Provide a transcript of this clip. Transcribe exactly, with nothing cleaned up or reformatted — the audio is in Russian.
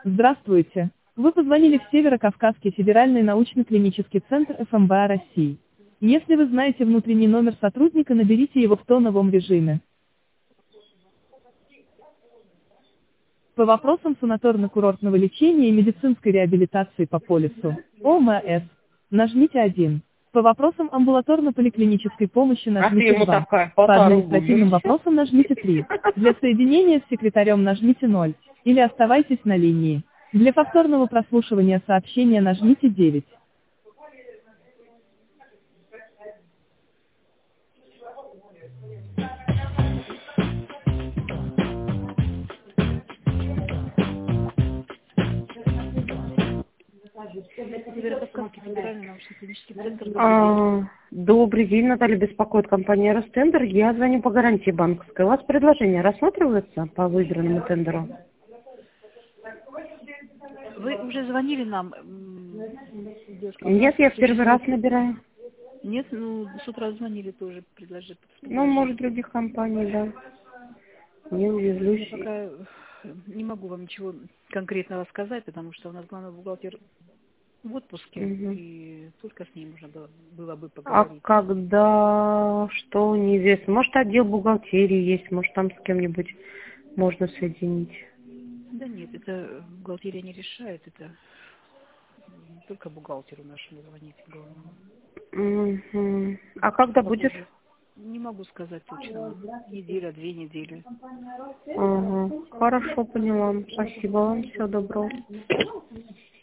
Здравствуйте. Вы позвонили в Северо-Кавказский федеральный научно-клинический центр эф эм бэ а России. Если вы знаете внутренний номер сотрудника, наберите его в тоновом режиме. По вопросам санаторно-курортного лечения и медицинской реабилитации по полису о эм эс нажмите один. По вопросам амбулаторно-поликлинической помощи А ты нажмите ему два. такая, По полтора административным рубля. вопросам нажмите три. Для соединения с секретарем нажмите ноль. Или оставайтесь на линии. Для повторного прослушивания сообщения нажмите девять. Северо-Кавказский федеральный научно-клинический центр. Добрый день. А, добрый день, Наталья, беспокоит компания Ростендер. Я звоню по гарантии банковской. У вас предложение рассматривается по выигранному тендеру? Вы уже звонили нам? м, девушка, у нас Нет, я в первый раз существует- набираю. Нет, ну, с утра звонили тоже, предложили. Ну, может, других компаний, да. Не удивлюсь. Я пока э, не могу вам ничего конкретного сказать, потому что у нас главный бухгалтер в отпуске, Мгм. и только с ним можно было, было бы А поговорить. когда, что неизвестно. Может, отдел бухгалтерии есть, может, там с кем-нибудь можно соединить. Да нет, это бухгалтерия не решает, это только бухгалтеру нашему звонить главному. Мгм. А когда будет? Попозже. Не могу сказать точно вам. Неделя, две недели. Ага. Хорошо, поняла. Спасибо вам. Всего доброго.